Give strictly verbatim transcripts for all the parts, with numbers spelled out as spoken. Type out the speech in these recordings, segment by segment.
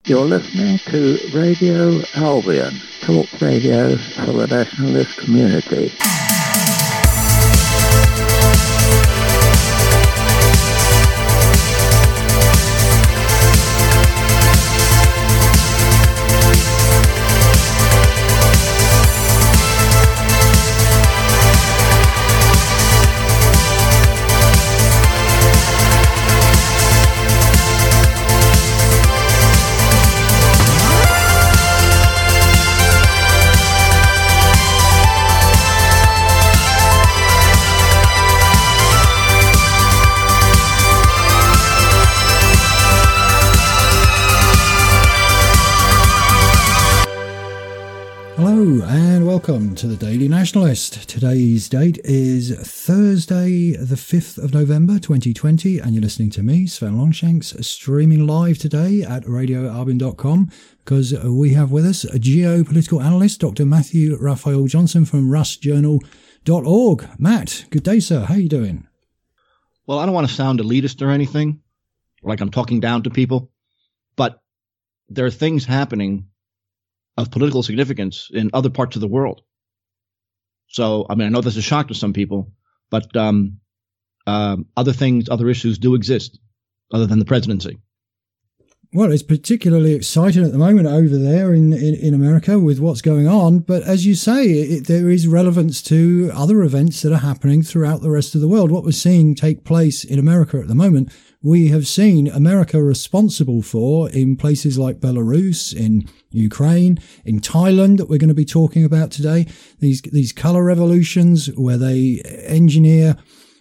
You're listening to Radio Albion, talk radio for the nationalist community. Welcome to the Daily Nationalist. Today's date is Thursday, the fifth of November, twenty twenty, and you're listening to me, Sven Longshanks, streaming live today at radio albion dot com because we have with us a geopolitical analyst, Doctor Matthew Raphael Johnson from russ journal dot org. Matt, good day, sir. How are you doing? Well, I don't want to sound elitist or anything, like I'm talking down to people, but there are things happening of political significance in other parts of the world. So, I mean, I know this is a shock to some people, but um, um, other things, other issues do exist other than the presidency. Well, it's particularly exciting at the moment over there in, in, in America with what's going on. But as you say, it, there is relevance to other events that are happening throughout the rest of the world. What we're seeing take place in America at the moment, we have seen America responsible for in places like Belarus, in Ukraine, in Thailand that we're going to be talking about today. These, these color revolutions where they engineer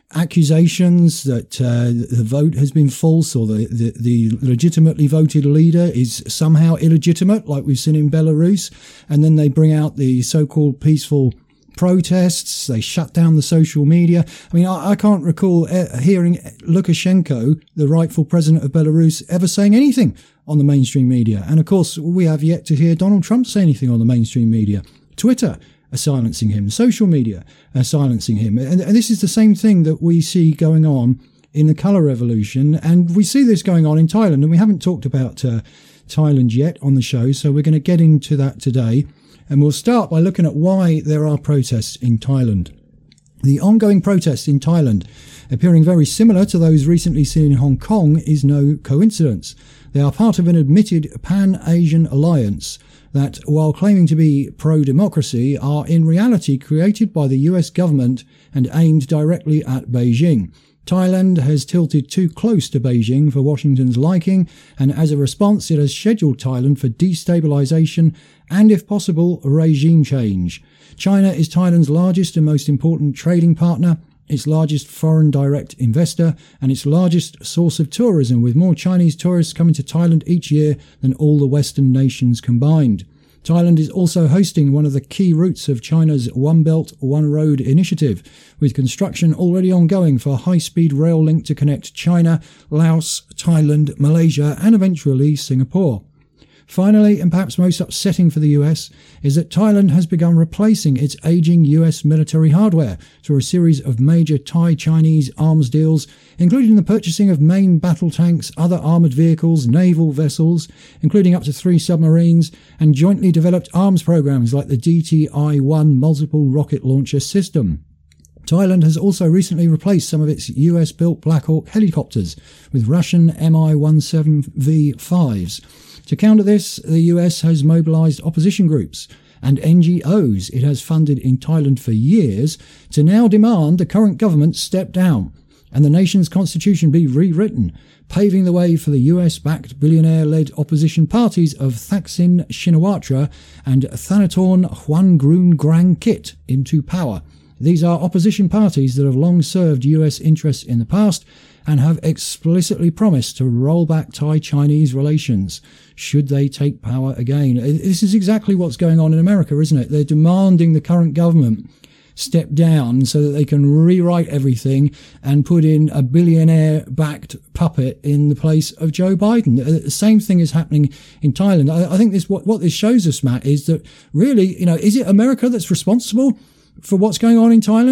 accusations that uh, the vote has been false or the, the, the legitimately voted leader is somehow illegitimate, like we've seen in Belarus. And then they bring out the so-called peaceful protests. They shut down the social media. I mean, I, I can't recall uh, hearing Lukashenko, the rightful president of Belarus, ever saying anything on the mainstream media. And of course, we have yet to hear Donald Trump say anything on the mainstream media. Twitter are silencing him. Social media are silencing him. And, and this is the same thing that we see going on in the colour revolution. And we see this going on in Thailand. And we haven't talked about uh, Thailand yet on the show, so we're going to get into that today. And we'll start by looking at why there are protests in Thailand. The ongoing protests in Thailand, appearing very similar to those recently seen in Hong Kong, is no coincidence. They are part of an admitted Pan-Asian alliance that, while claiming to be pro-democracy, are in reality created by the U S government and aimed directly at Beijing. Thailand has tilted too close to Beijing for Washington's liking, and as a response it has scheduled Thailand for destabilization and, if possible, regime change. China is Thailand's largest and most important trading partner, its largest foreign direct investor, and its largest source of tourism, with more Chinese tourists coming to Thailand each year than all the Western nations combined. Thailand is also hosting one of the key routes of China's One Belt, One Road initiative, with construction already ongoing for a high-speed rail link to connect China, Laos, Thailand, Malaysia, and eventually Singapore. Finally, and perhaps most upsetting for the U S, is that Thailand has begun replacing its aging U S military hardware through a series of major Thai-Chinese arms deals, including the purchasing of main battle tanks, other armoured vehicles, naval vessels, including up to three submarines, and jointly developed arms programs like the D T I one multiple rocket launcher system. Thailand has also recently replaced some of its U S-built Black Hawk helicopters with Russian M I seventeen V fives. To counter this, the U S has mobilised opposition groups and N G Os it has funded in Thailand for years to now demand the current government step down and the nation's constitution be rewritten, paving the way for the U S-backed billionaire-led opposition parties of Thaksin Shinawatra and Thanatorn Juangroongruangkit into power. These are opposition parties that have long served U S interests in the past and have explicitly promised to roll back Thai-Chinese relations should they take power again. This is exactly what's going on in America, isn't it? They're demanding the current government step down so that they can rewrite everything and put in a billionaire-backed puppet in the place of Joe Biden. The same thing is happening in Thailand. I think this what, what this shows us, Matt, is that really, you know, is it America that's responsible for what's going on in Thailand?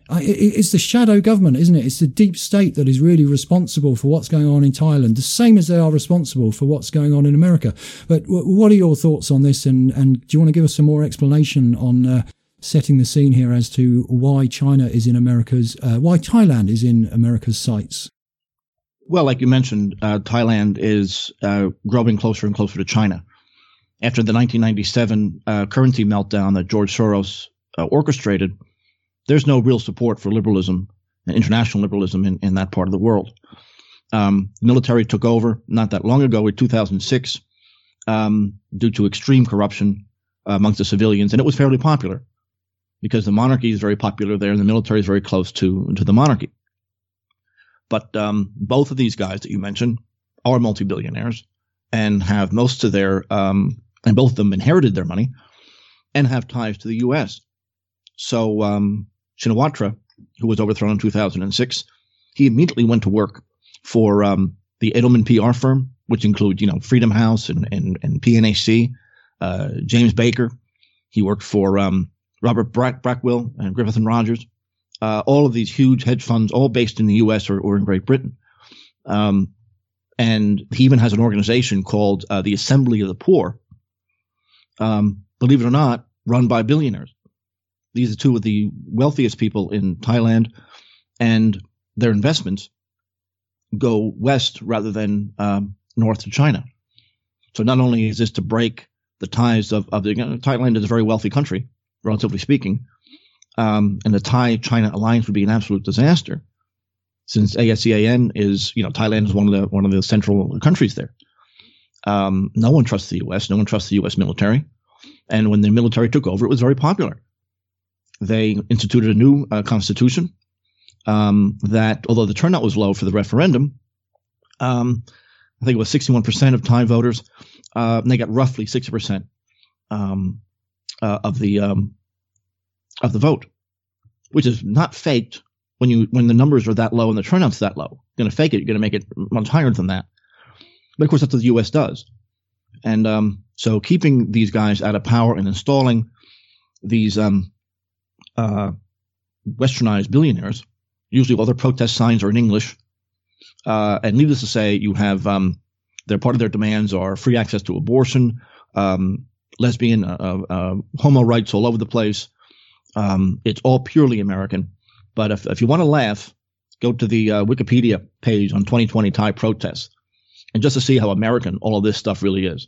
I, it, it's the shadow government, isn't it? It's the deep state that is really responsible for what's going on in Thailand, the same as they are responsible for what's going on in America. But w- what are your thoughts on this? And, and do you want to give us some more explanation on uh, setting the scene here as to why China is in America's, uh, why Thailand is in America's sights? Well, like you mentioned, uh, Thailand is uh, growing closer and closer to China. After the nineteen ninety-seven uh, currency meltdown that George Soros uh, orchestrated, there's no real support for liberalism, international liberalism in, in that part of the world. Um, the military took over not that long ago, in two thousand six, um, due to extreme corruption uh, amongst the civilians, and it was fairly popular because the monarchy is very popular there and the military is very close to, to the monarchy. But um, both of these guys that you mentioned are multi-billionaires and have most of their um, – and both of them inherited their money and have ties to the U S. So um, Shinawatra, who was overthrown in two thousand six, he immediately went to work for um, the Edelman P R firm, which includes, you know, Freedom House and, and, and P N A C, uh, James Baker. He worked for um, Robert Brack, Brackwell and Griffith and Rogers. Uh, all of these huge hedge funds, all based in the U S or, or in Great Britain. Um, and he even has an organization called uh, the Assembly of the Poor, um, believe it or not, run by billionaires. These are two of the wealthiest people in Thailand, and their investments go west rather than um, north to China. So not only is this to break the ties of, of the you know, Thailand is a very wealthy country, relatively speaking, um, and the Thai-China alliance would be an absolute disaster, since ASEAN is, you know, Thailand is one of the one of the central countries there. Um, no one trusts the U S. No one trusts the U S military. And when the military took over, it was very popular. They instituted a new uh, constitution um, that, although the turnout was low for the referendum, um, I think it was sixty-one percent of Thai voters, uh, and they got roughly sixty percent um, uh, of the um, of the vote, which is not faked when you when the numbers are that low and the turnout's that low. You're going to fake it. You're going to make it much higher than that. But of course, that's what the U S does. And um, so keeping these guys out of power and installing these um, uh, westernized billionaires, usually all their protest signs are in English. Uh, and needless to say, you have um, their part of their demands are free access to abortion, um, lesbian, uh, uh, homo rights all over the place. Um, it's all purely American. But if, if you want to laugh, go to the uh, Wikipedia page on twenty twenty Thai protests, and just to see how American all of this stuff really is.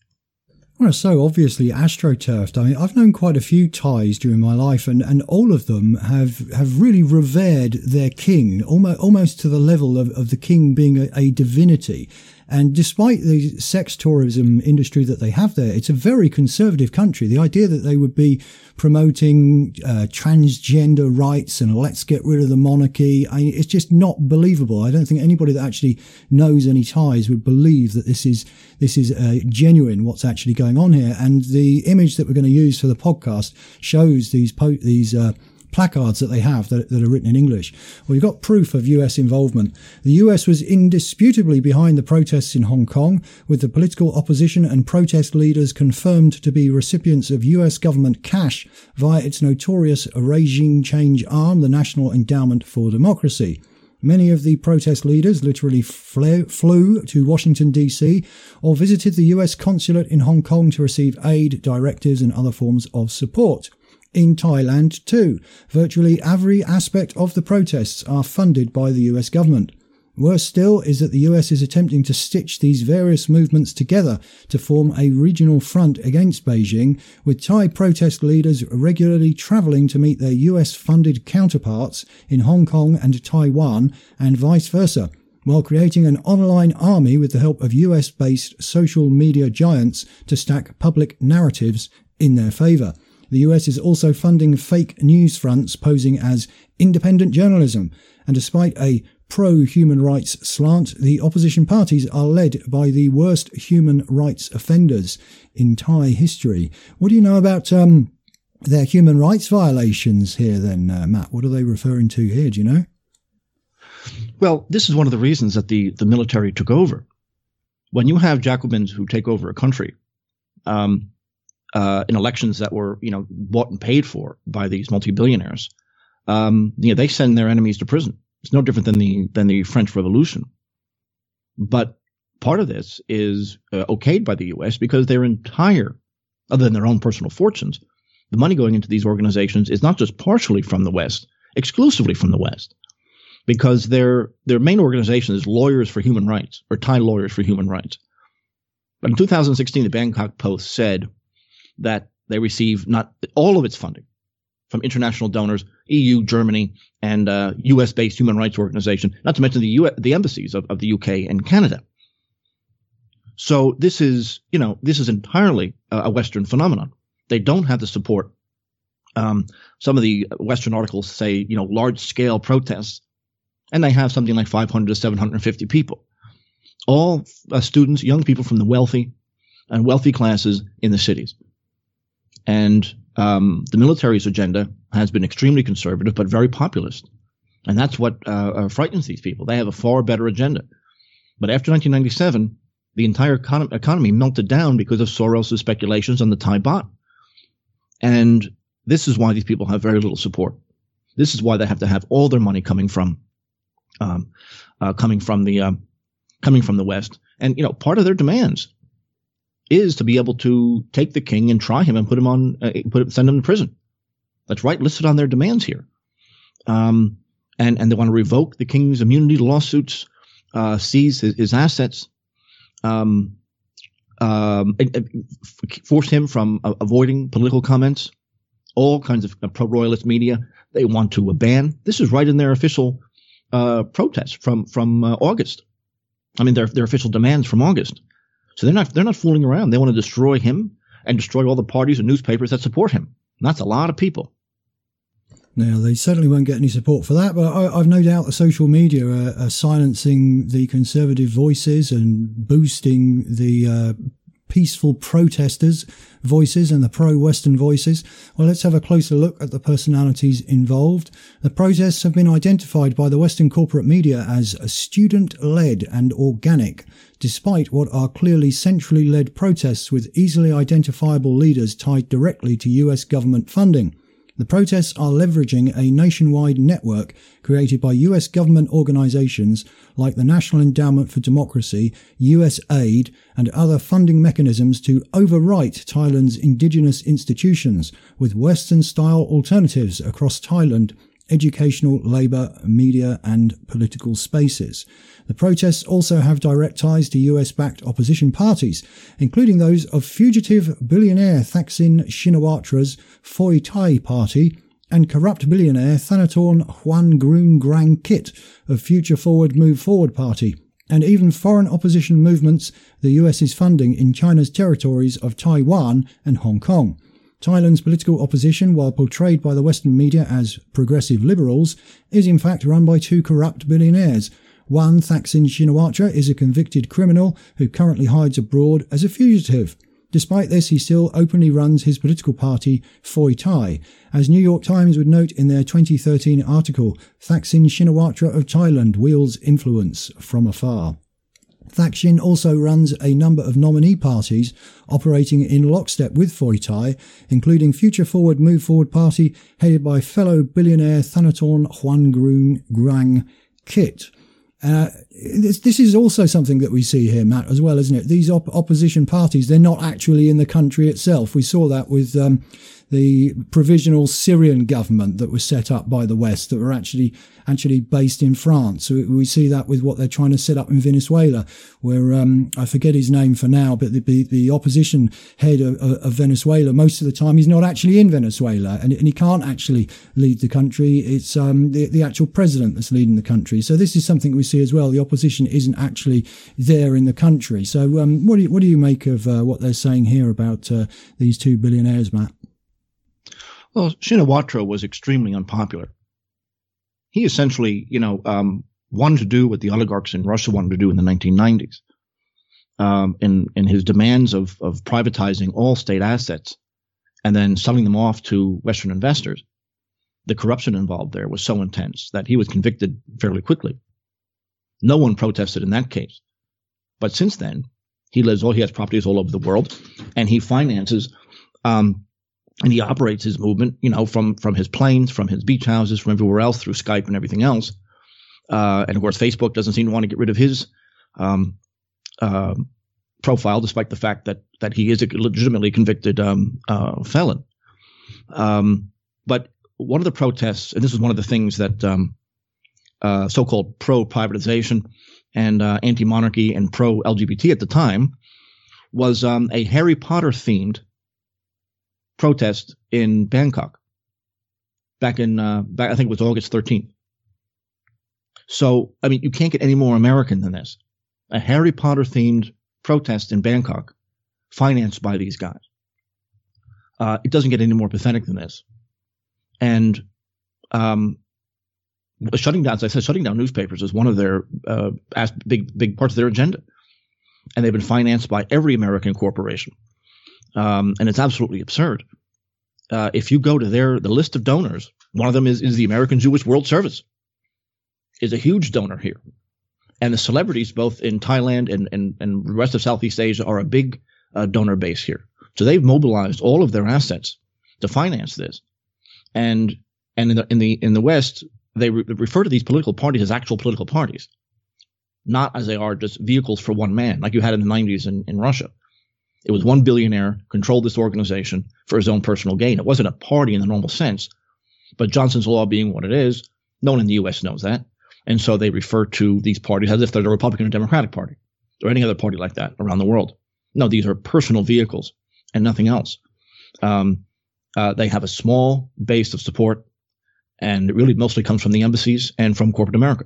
Well, so obviously astroturfed. I mean, I've known quite a few Thais during my life, and, and all of them have, have really revered their king, almost, almost to the level of, of the king being a, a divinity. And despite the sex tourism industry that they have there, it's a very conservative country. The idea that they would be promoting uh, transgender rights and let's get rid of the monarchy, I mean, it's just not believable. I don't think anybody that actually knows any Thais would believe that this is this is uh, genuine, what's actually going on here. And the image that we're going to use for the podcast shows these po- these uh, placards that they have that, that are written in English. Well, you've got proof of U S involvement. The U S was indisputably behind the protests in Hong Kong, with the political opposition and protest leaders confirmed to be recipients of U S government cash via its notorious regime change arm, the National Endowment for Democracy. Many of the protest leaders literally flew, flew to Washington, D C, or visited the U S consulate in Hong Kong to receive aid, directives, and other forms of support. In Thailand, too, virtually every aspect of the protests are funded by the U S government. Worse still is that the U S is attempting to stitch these various movements together to form a regional front against Beijing, with Thai protest leaders regularly travelling to meet their U S-funded counterparts in Hong Kong and Taiwan, and vice versa, while creating an online army with the help of U S-based social media giants to stack public narratives in their favour. The U S is also funding fake news fronts posing as independent journalism, and despite a pro-human rights slant, the opposition parties are led by the worst human rights offenders in Thai history. What do you know about um, their human rights violations here then, uh, Matt? What are they referring to here, do you know? Well, this is one of the reasons that the, the military took over. When you have Jacobins who take over a country, um, Uh, in elections that were, you know, bought and paid for by these multi-billionaires, Um, you know, they send their enemies to prison. It's no different than the than the French Revolution. But part of this is uh, okayed by the U S because their entire, other than their own personal fortunes, the money going into these organizations is not just partially from the West, exclusively from the West, because their their main organization is Lawyers for Human Rights, or Thai Lawyers for Human Rights. But in two thousand sixteen, the Bangkok Post said that they receive not all of its funding from international donors, E U, Germany, and uh, U S-based human rights organization, not to mention the U S, the embassies of, of the U K and Canada. So this is, you know, this is entirely a, a Western phenomenon. They don't have the support. Um, some of the Western articles say, you know, large-scale protests, and they have something like five hundred to seven hundred fifty people, all uh, students, young people from the wealthy and wealthy classes in the cities. And um, the military's agenda has been extremely conservative, but very populist. And that's what uh, uh, frightens these people. They have a far better agenda. But after nineteen ninety-seven, the entire econ- economy melted down because of Soros' speculations on the Thai baht. And this is why these people have very little support. This is why they have to have all their money coming from, um, uh, coming from the, um, coming from the West. And, you know, part of their demands is to be able to take the king and try him and put him on, uh, put send him to prison. That's right, listed on their demands here. Um, and, and they want to revoke the king's immunity to lawsuits, uh, seize his, his assets, um, um, and, and force him from uh, avoiding political comments, all kinds of uh, pro-royalist media. They want to uh, ban. This is right in their official uh, protest from from uh, August. I mean, their their official demands from August. So they're not they're not fooling around. They want to destroy him and destroy all the parties and newspapers that support him. And that's a lot of people. Now, they certainly won't get any support for that, but I, I've no doubt the social media are, are silencing the conservative voices and boosting the uh, peaceful protesters' voices and the pro-Western voices. Well, let's have a closer look at the personalities involved. The protests have been identified by the Western corporate media as student-led and organic, despite what are clearly centrally led protests with easily identifiable leaders tied directly to U S government funding. The protests are leveraging a nationwide network created by U S government organizations like the National Endowment for Democracy, U S aid, and other funding mechanisms to overwrite Thailand's indigenous institutions with Western-style alternatives across Thailand, educational, labour, media, and political spaces. The protests also have direct ties to U S-backed opposition parties, including those of fugitive billionaire Thaksin Shinawatра's Pheu Thai party and corrupt billionaire Thanatorn Juangroongruang Kit of Future Forward Move Forward party, and even foreign opposition movements the U S is funding in China's territories of Taiwan and Hong Kong. Thailand's political opposition, while portrayed by the Western media as progressive liberals, is in fact run by two corrupt billionaires. One, Thaksin Shinawatra, is a convicted criminal who currently hides abroad as a fugitive. Despite this, he still openly runs his political party, Pheu Thai. As New York Times would note in their twenty thirteen article, Thaksin Shinawatra of Thailand wields influence from afar. Thaksin also runs a number of nominee parties operating in lockstep with Pheu Thai, including Future Forward Move Forward Party, headed by fellow billionaire Thanatorn Juangroongruang Kit. Uh, this, this is also something that we see here, Matt, as well, isn't it? These op- opposition parties, they're not actually in the country itself. We saw that with um, the provisional Syrian government that was set up by the West that were actually actually based in France. We, we see that with what they're trying to set up in Venezuela, where um, I forget his name for now, but the, the, the opposition head of, of Venezuela, most of the time he's not actually in Venezuela, and, and he can't actually lead the country. It's um, the, the actual president that's leading the country. So this is something we see as well. The opposition isn't actually there in the country. So um, what do you, what do you make of uh, what they're saying here about uh, these two billionaires, Matt? Well, Shinawatra was extremely unpopular. He essentially, you know, um, wanted to do what the oligarchs in Russia wanted to do in the nineteen nineties. Um, in, in his demands of, of privatizing all state assets and then selling them off to Western investors, the corruption involved there was so intense that he was convicted fairly quickly. No one protested in that case. But since then, he lives all, he has properties all over the world, and he finances um, And he operates his movement, you know, from, from his planes, from his beach houses, from everywhere else through Skype and everything else. Uh, and of course, Facebook doesn't seem to want to get rid of his um, uh, profile, despite the fact that that he is a legitimately convicted um, uh, felon. Um, but one of the protests, and this is one of the things that um, uh, so-called pro-privatization and uh, anti-monarchy and pro-L G B T at the time, was um, a Harry Potter-themed protest in Bangkok back in, uh, back, I think it was August thirteenth. So, I mean, you can't get any more American than this. A Harry Potter-themed protest in Bangkok financed by these guys. Uh, it doesn't get any more pathetic than this. And um, shutting down, as I said, shutting down newspapers is one of their uh, big, big parts of their agenda. And they've been financed by every American corporation. Um, and it's absolutely absurd. Uh, if you go to their the list of donors, one of them is, is the American Jewish World Service, is a huge donor here. And the celebrities, both in Thailand and, and, and the rest of Southeast Asia, are a big uh, donor base here. So they've mobilized all of their assets to finance this. And and in the in the in the West, they re- refer to these political parties as actual political parties, not as they are just vehicles for one man, like you had in the nineties in, in Russia. It was one billionaire controlled this organization for his own personal gain. It wasn't a party in the normal sense. But Johnson's Law being what it is, no one in the U S knows that. And so they refer to these parties as if they're the Republican or Democratic Party or any other party like that around the world. No, these are personal vehicles and nothing else. Um, uh, they have a small base of support, and it really mostly comes from the embassies and from corporate America.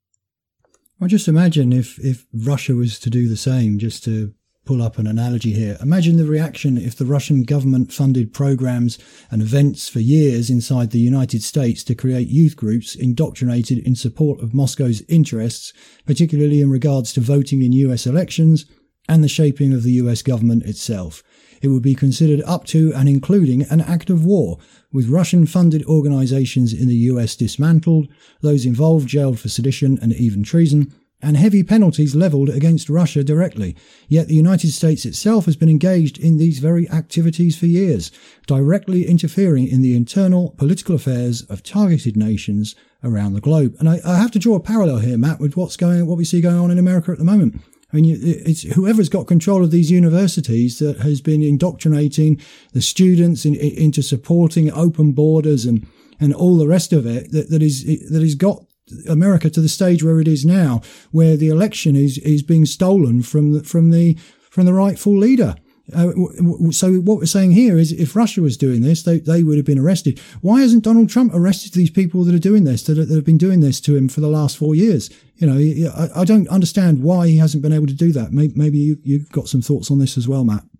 Well, just imagine if, if Russia was to do the same, just to pull up an analogy here. Imagine the reaction if the Russian government funded programs and events for years inside the United States to create youth groups indoctrinated in support of Moscow's interests, particularly in regards to voting in U S elections and the shaping of the U S government itself. It would be considered up to and including an act of war, with Russian-funded organizations in the U S dismantled, those involved jailed for sedition and even treason, and heavy penalties levelled against Russia directly. Yet the United States itself has been engaged in these very activities for years, directly interfering in the internal political affairs of targeted nations around the globe. And I, I have to draw a parallel here, Matt, with what's going, what we see going on in America at the moment. I mean, it's whoever's got control of these universities that has been indoctrinating the students in, into supporting open borders and, and all the rest of it that, that is, that has got America to the stage where it is now, where the election is, is being stolen from the, from the, from the rightful leader. Uh, so what we're saying here is if Russia was doing this, they, they would have been arrested. Why hasn't Donald Trump arrested these people that are doing this, that, are, that have been doing this to him for the last four years? You know, I, I don't understand why he hasn't been able to do that. Maybe, maybe you, you've got some thoughts on this as well, Matt.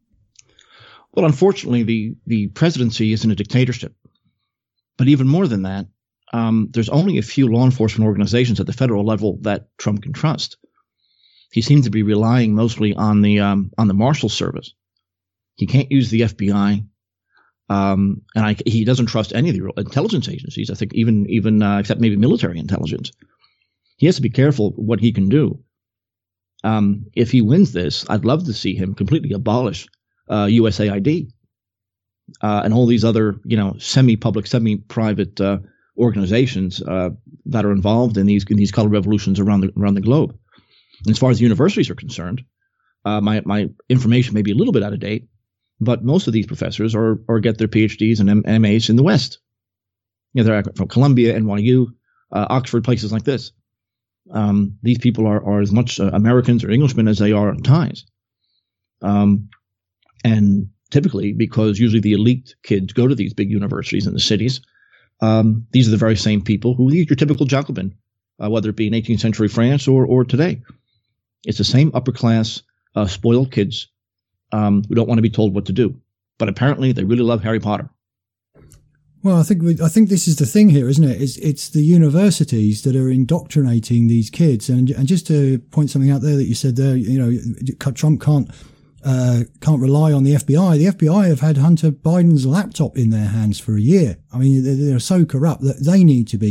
Well, unfortunately, the, the presidency isn't a dictatorship. But even more than that, um, there's only a few law enforcement organizations at the federal level that Trump can trust. He seems to be relying mostly on the um, on the Marshal Service. He can't use the F B I, um, and I, he doesn't trust any of the intelligence agencies. I think even even uh, except maybe military intelligence. He has to be careful what he can do. Um, if he wins this, I'd love to see him completely abolish uh, U S A I D uh, and all these other, you know, semi-public, semi-private uh, organizations uh, that are involved in these in these color revolutions around the around the globe. And as far as the universities are concerned, uh, my my information may be a little bit out of date, but most of these professors are or get their PhDs and M- MAs in the West. You know, they're from Columbia, N Y U, uh, Oxford, places like this. Um, these people are, are as much uh, Americans or Englishmen as they are Thais. Um, and typically, because usually the elite kids go to these big universities in the cities, um, these are the very same people who are your typical Jacobin, uh, whether it be in eighteenth century France or or today. It's the same upper class, uh, spoiled kids um, who don't want to be told what to do. But apparently they really love Harry Potter. Well, I think we, I think this is the thing here, isn't it? It's, it's the universities that are indoctrinating these kids. And, and just to point something out there that you said there, you know, Trump can't uh, can't rely on the F B I. The F B I have had Hunter Biden's laptop in their hands for a year. I mean, they're, they're so corrupt that they need to be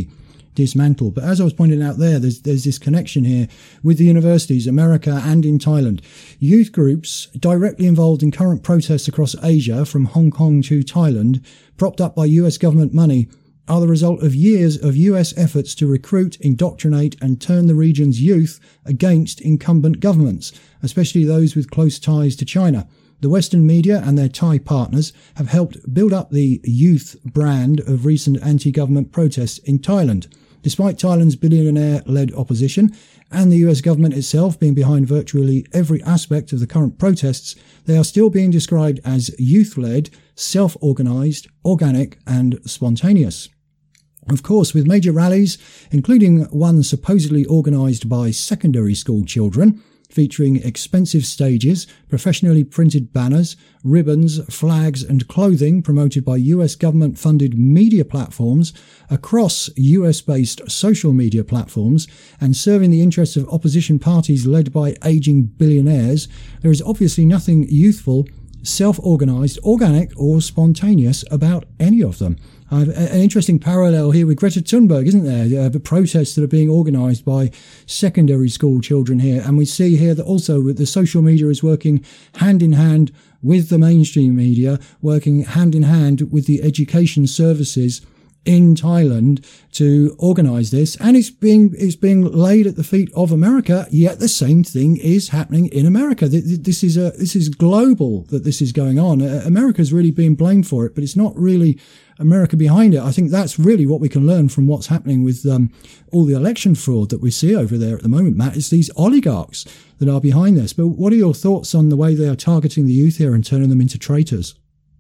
dismantled. But as I was pointing out there, there's, there's this connection here with the universities, America and in Thailand. Youth groups directly involved in current protests across Asia, from Hong Kong to Thailand, propped up by U S government money, are the result of years of U S efforts to recruit, indoctrinate and turn the region's youth against incumbent governments, especially those with close ties to China. The Western media and their Thai partners have helped build up the youth brand of recent anti-government protests in Thailand. Despite Thailand's billionaire-led opposition and the U S government itself being behind virtually every aspect of the current protests, they are still being described as youth-led, self-organised, organic and spontaneous. Of course, with major rallies, including one supposedly organised by secondary school children, featuring expensive stages, professionally printed banners, ribbons, flags and clothing promoted by U S government-funded media platforms across U S-based social media platforms and serving the interests of opposition parties led by aging billionaires, there is obviously nothing youthful, self-organised, organic or spontaneous about any of them. Uh, an interesting parallel here with Greta Thunberg, isn't there? Uh, the protests that are being organised by secondary school children here. And we see here that also the social media is working hand in hand with the mainstream media, working hand in hand with the education services in Thailand to organise this, and it's being it's being laid at the feet of America. Yet the same thing is happening in America. This is a this is global that this is going on. America's really being blamed for it, but it's not really America behind it. I think that's really what we can learn from what's happening with um, all the election fraud that we see over there at the moment, Matt. It's these oligarchs that are behind this. But what are your thoughts on the way they are targeting the youth here and turning them into traitors?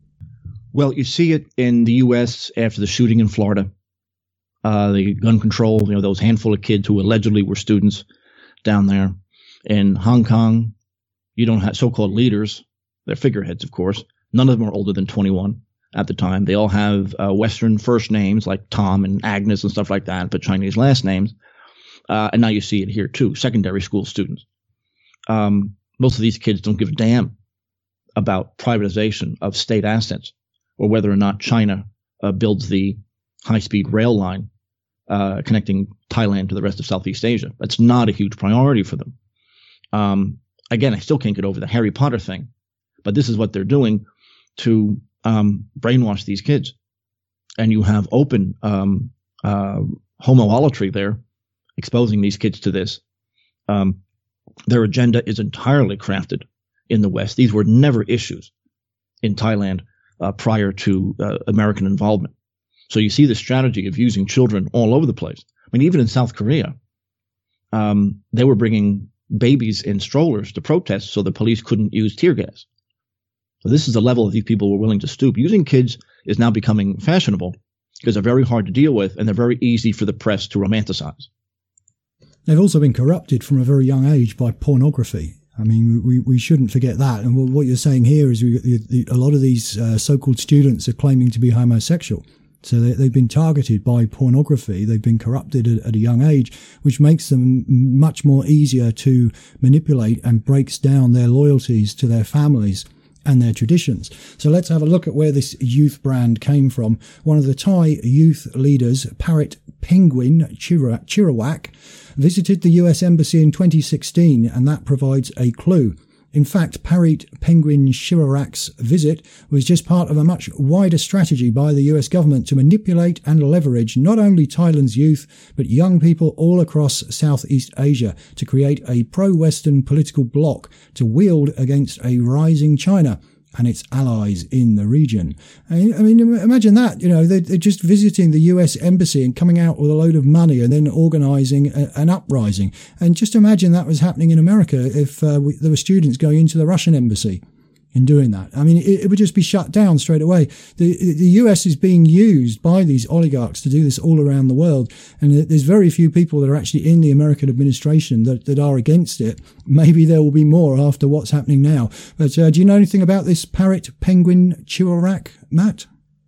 Well, you see it in the U S after the shooting in Florida, uh, the gun control, you know, those handful of kids who allegedly were students down there. In Hong Kong, you don't have so-called leaders. They're figureheads, of course. None of them are older than twenty-one at the time. They all have uh, Western first names like Tom and Agnes and stuff like that, but Chinese last names. Uh, and now you see it here, too, secondary school students. Um, most of these kids don't give a damn about privatization of state assets, or whether or not China uh, builds the high-speed rail line uh, connecting Thailand to the rest of Southeast Asia. That's not a huge priority for them. Um, again, I still can't get over the Harry Potter thing, but this is what they're doing to um, brainwash these kids. And you have open um, uh, homolatry there, exposing these kids to this. Um, their agenda is entirely crafted in the West. These were never issues in Thailand Uh, prior to uh, American involvement. So you see the strategy of using children all over the place. I mean, even in South Korea, um, they were bringing babies in strollers to protest so the police couldn't use tear gas. So this is the level that these people were willing to stoop. Using kids is now becoming fashionable because they're very hard to deal with and they're very easy for the press to romanticize. They've also been corrupted from a very young age by pornography. I mean, we, we shouldn't forget that. And what you're saying here is we, a lot of these uh, so-called students are claiming to be homosexual. So they, they've been targeted by pornography. They've been corrupted at, at a young age, which makes them much more easier to manipulate and breaks down their loyalties to their families and their traditions. So let's have a look at where this youth brand came from. One of the Thai youth leaders, Parit Penguin Chirawak, visited the U S Embassy in twenty sixteen, and that provides a clue. In fact, Parit Penguin Chirawak's visit was just part of a much wider strategy by the U S government to manipulate and leverage not only Thailand's youth, but young people all across Southeast Asia to create a pro-Western political bloc to wield against a rising China and its allies in the region. I mean, imagine that, you know, they're, they're just visiting the U S Embassy and coming out with a load of money and then organising a, an uprising. And just imagine that was happening in America if uh, we, there were students going into the Russian Embassy and doing that. I mean, it, it would just be shut down straight away. The, the U S is being used by these oligarchs to do this all around the world. And there's very few people that are actually in the American administration that, that are against it. Maybe there will be more after what's happening now. But uh, do you know anything about this Parit Penguin Chirawak, Matt?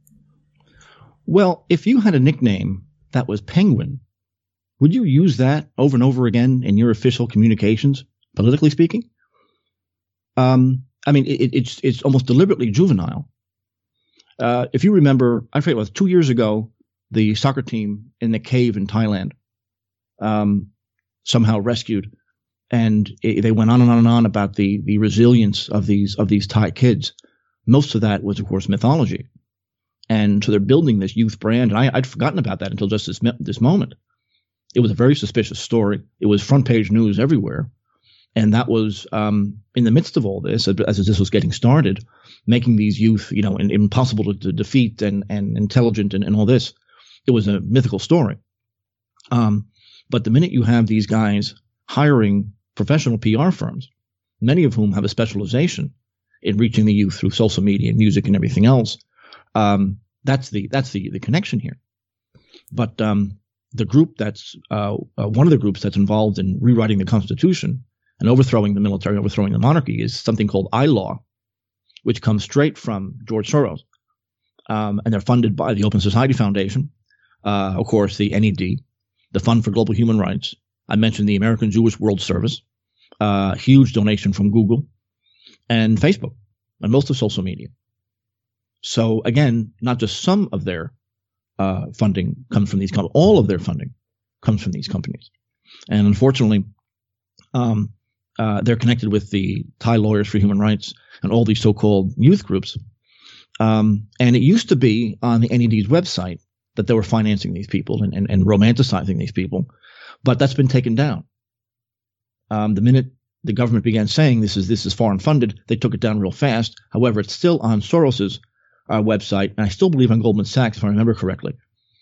Well, if you had a nickname that was Penguin, would you use that over and over again in your official communications, politically speaking? Um, I mean, it, it's it's almost deliberately juvenile. Uh, if you remember, I forget, it was two years ago, the soccer team in the cave in Thailand, um, somehow rescued. And it, they went on and on and on about the, the resilience of these, of these Thai kids. Most of that was, of course, mythology. And so they're building this youth brand. And I, I'd forgotten about that until just this, this moment. It was a very suspicious story. It was front page news everywhere. And that was, um, in the midst of all this, as this was getting started, making these youth, you know, impossible to, to defeat and, and intelligent and, and all this. It was a mythical story. Um, but the minute you have these guys hiring professional P R firms, many of whom have a specialization in reaching the youth through social media and music and everything else, um, that's the that's the the connection here. But um, the group that's uh, uh, one of the groups that's involved in rewriting the Constitution and overthrowing the military, overthrowing the monarchy, is something called I Law, which comes straight from George Soros, um, and they're funded by the Open Society Foundation, uh, of course, the N E D, the Fund for Global Human Rights. I mentioned the American Jewish World Service, uh, huge donation from Google and Facebook and most of social media. So again, not just some of their uh, funding comes from these companies, all of their funding comes from these companies. And unfortunately, um, uh, they're connected with the Thai Lawyers for Human Rights and all these so-called youth groups. Um, and it used to be on the N E D's website that they were financing these people and, and, and romanticizing these people. But that's been taken down. Um, the minute the government began saying this is this is foreign funded, they took it down real fast. However, it's still on Soros's uh, website, and I still believe on Goldman Sachs, if I remember correctly.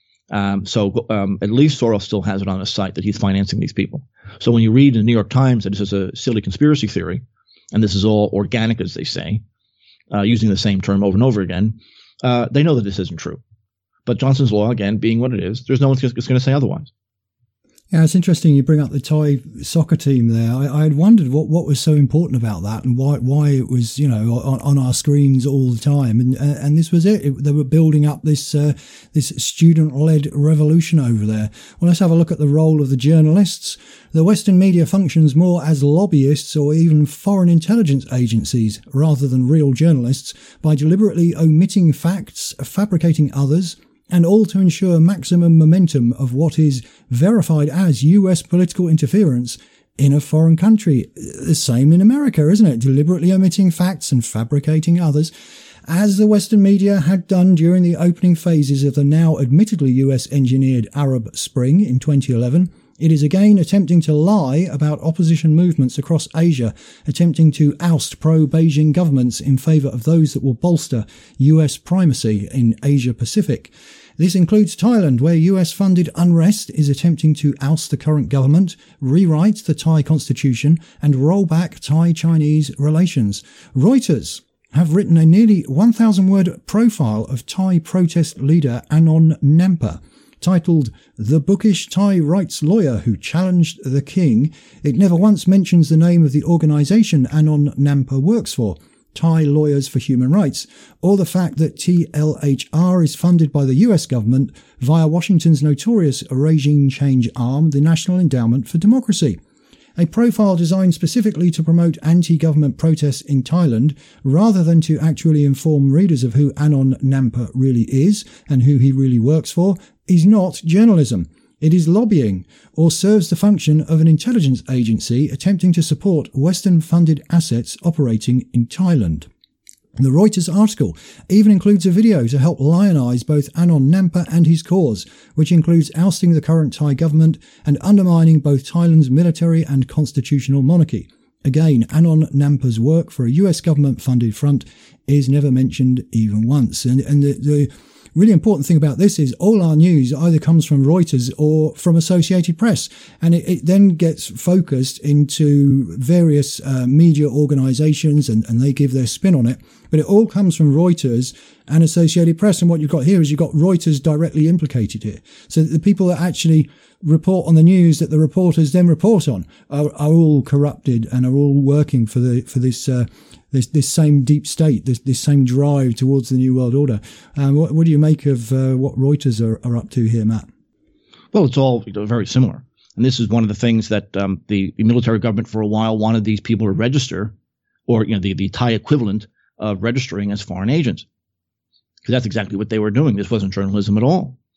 Um, so um, at least Soros still has it on his site that he's financing these people. So when you read in the New York Times that this is a silly conspiracy theory, and this is all organic, as they say, uh, using the same term over and over again, uh, they know that this isn't true. But Johnson's Law, again, being what it is, there's no one that's going to say otherwise. Yeah, it's interesting you bring up the Thai soccer team there. I, I had wondered what, what was so important about that and why why it was, you know, on, on our screens all the time. And and this was it. it they were building up this uh, this student-led revolution over there. Well, let's have a look at the role of the journalists. The Western media functions more as lobbyists or even foreign intelligence agencies rather than real journalists by deliberately omitting facts, fabricating others, and all to ensure maximum momentum of what is verified as U S political interference in a foreign country. The same in America, isn't it? Deliberately omitting facts and fabricating others, as the Western media had done during the opening phases of the now admittedly U S-engineered Arab Spring in twenty eleven. It is again attempting to lie about opposition movements across Asia, attempting to oust pro-Beijing governments in favour of those that will bolster U S primacy in Asia-Pacific. This includes Thailand, where U S-funded unrest is attempting to oust the current government, rewrite the Thai constitution, and roll back Thai-Chinese relations. Reuters have written a nearly one thousand word profile of Thai protest leader Anon Nampa, titled The Bookish Thai Rights Lawyer Who Challenged the King. It never once mentions the name of the organisation Anon Nampa works for, Thai Lawyers for Human Rights, or the fact that T L H R is funded by the U S government via Washington's notorious regime change arm, the National Endowment for Democracy. A profile designed specifically to promote anti-government protests in Thailand, rather than to actually inform readers of who Anon Nampa really is and who he really works for, is not journalism. It is lobbying, or serves the function of an intelligence agency attempting to support Western-funded assets operating in Thailand. The Reuters article even includes a video to help lionize both Anon Nampa and his cause, which includes ousting the current Thai government and undermining both Thailand's military and constitutional monarchy. Again, Anon Nampa's work for a U S government-funded front is never mentioned even once. And, and the, the really important thing about this is all our news either comes from Reuters or from Associated Press, and it, it then gets focused into various uh, media organisations, and, and they give their spin on it. But it all comes from Reuters and Associated Press, and what you've got here is you've got Reuters directly implicated here. So the people that actually report on the news that the reporters then report on are, are all corrupted and are all working for the for this uh, this this same deep state, this this same drive towards the New World Order. Um, what, what do you make of uh, what Reuters are, are up to here, Matt? Well, it's all you know, very similar. And this is one of the things that um, the, the military government for a while wanted these people to register, or you know the, the Thai equivalent of registering as foreign agents. Because that's exactly what they were doing. This wasn't journalism at all.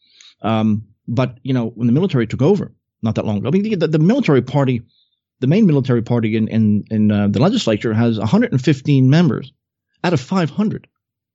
Um, but, you know, when the military took over not that long ago, I mean, the, the military party, the main military party in, in, in uh, the legislature has one hundred fifteen members out of five hundred.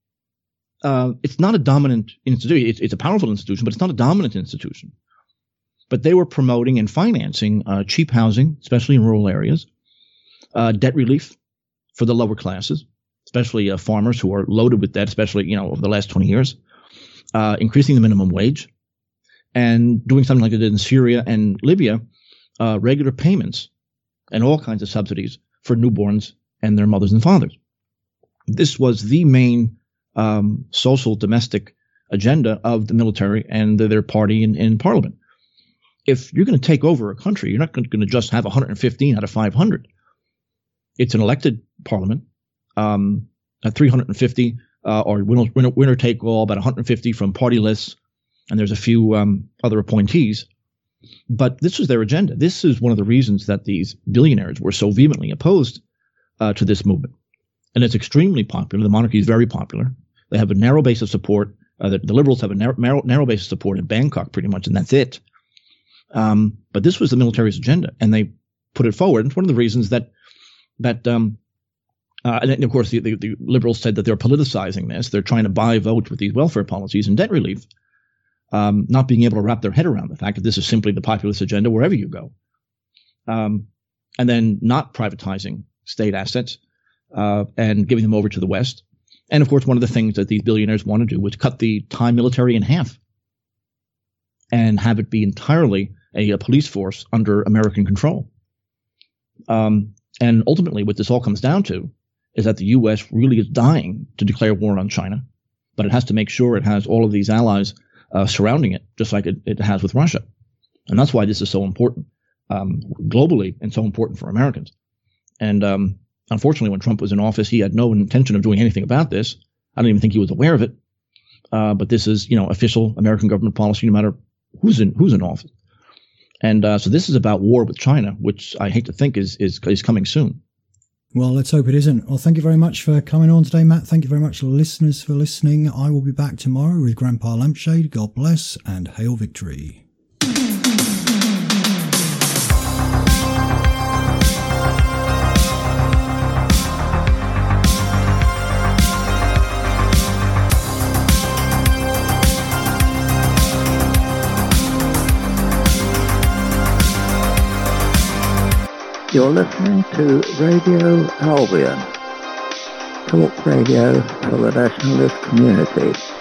Uh, it's not a dominant institution. It's, it's a powerful institution, but it's not a dominant institution. But they were promoting and financing uh, cheap housing, especially in rural areas, uh, debt relief for the lower classes, especially uh, farmers who are loaded with debt, especially, you know, over the last twenty years, uh, increasing the minimum wage, and doing something like they did in Syria and Libya, uh, regular payments and all kinds of subsidies for newborns and their mothers and fathers. This was the main um, social domestic agenda of the military and the, their party in, in parliament. If you're going to take over a country, you're not going to just have one hundred fifteen out of five hundred. It's an elected parliament, um, at three hundred fifty, uh, or winner, winner, winner take all, about one hundred fifty from party lists, and there's a few um, other appointees. But this was their agenda. This is one of the reasons that these billionaires were so vehemently opposed uh, to this movement. And it's extremely popular. The monarchy is very popular. They have a narrow base of support. Uh, the, the liberals have a narrow, narrow, narrow base of support in Bangkok, pretty much, and that's it. Um, but this was the military's agenda, and they put it forward. And it's one of the reasons that that um, uh, and of course the, the, the liberals said that they're politicizing this. They're trying to buy votes with these welfare policies and debt relief, um, not being able to wrap their head around the fact that this is simply the populist agenda wherever you go, um, and then not privatizing state assets uh, and giving them over to the West. And of course, one of the things that these billionaires want to do was cut the Thai military in half and have it be entirely a, a police force under American control. Um, and ultimately, what this all comes down to is that the U S really is dying to declare war on China, but it has to make sure it has all of these allies uh, surrounding it, just like it, it has with Russia. And that's why this is so important um, globally and so important for Americans. And um, unfortunately, when Trump was in office, he had no intention of doing anything about this. I don't even think he was aware of it. Uh, but this is, you know, official American government policy, no matter who's in who's in office. And uh, so this is about war with China, which I hate to think is is is coming soon. Well, let's hope it isn't. Well, thank you very much for coming on today, Matt. Thank you very much, listeners, for listening. I will be back tomorrow with Grandpa Lampshade. God bless and hail victory. You're listening to Radio Albion, talk radio for the nationalist community.